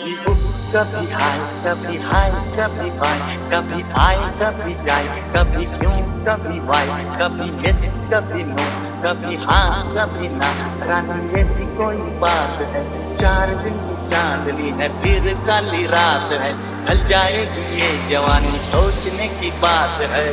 कभी उप कभी हाय कभी बाय, कभी आए कभी जाए, कभी क्यों कभी वाई, कभी यस कभी नो, कभी हाँ कभी ना। रानी ऐसी कोई बात है, 4 दिन की चांदनी है फिर काली रात है। ढल जाएगी ये जवानी सोचने की बात है।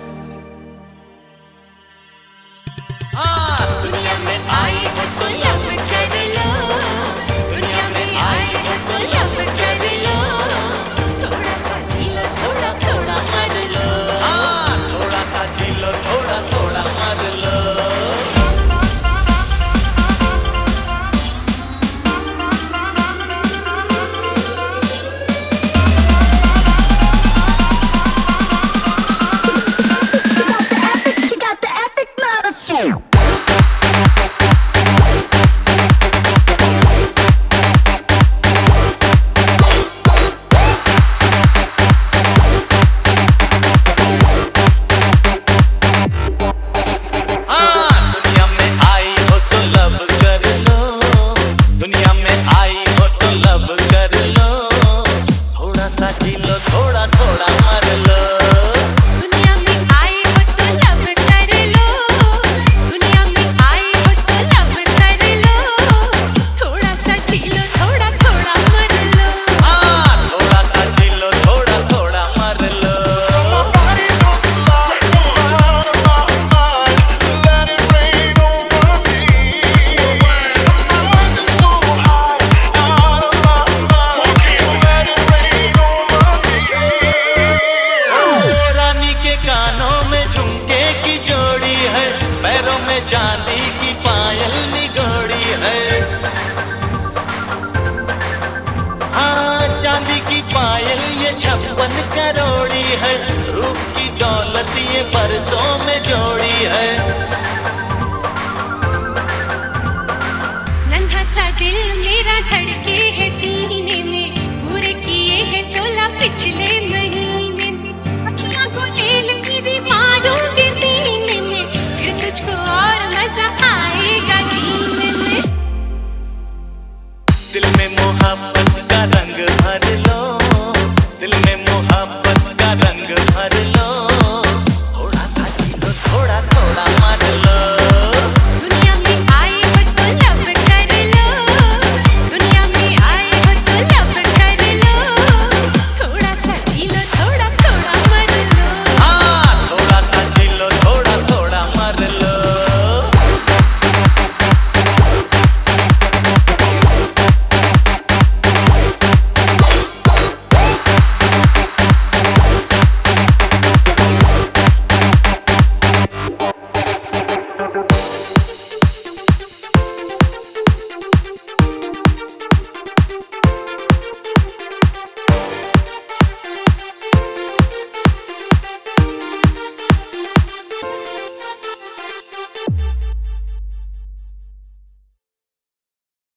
दुनिया में आई हो तो लब कर लो, दुनिया में आई हो तो लब कर लो। थोड़ा सा जी लो, थोड़ा थोड़ा मर लो। थोड़ा सा जी लो, थोड़ा थोड़ा मर लो। You got the epic mother. दुनिया में आई हो तो लब कर लो, दुनिया में आई हो तो लब कर लो। थोड़ा सा जी लो, थोड़ा थोड़ा मर लो। दुनिया में आई हो तो लब कर लो, दुनिया में आई हो तो लब कर लो। थोड़ा सा जी लो, थोड़ा थोड़ा मर लो। थोड़ा सा जी लो, थोड़ा थोड़ा मर लो। रानी के कानों में झुमके की जोड़ी है, पैरों में चांदी की पायल निगोड़ी है। हाँ, चांदी की पायल ये 56 करोड़ी है, रूप की दौलत ये परसों में जोड़ी है। नन्हा सा दिल मेरा धड़के है सीने में, पूरे किए हैं 16 पिछले महीने में। अखियां गुलेल मेरी मारूंगी सीने में, फिर तुझको और मजा आएगा जीने में। दिल में मोहब्बत का रंग भर लो,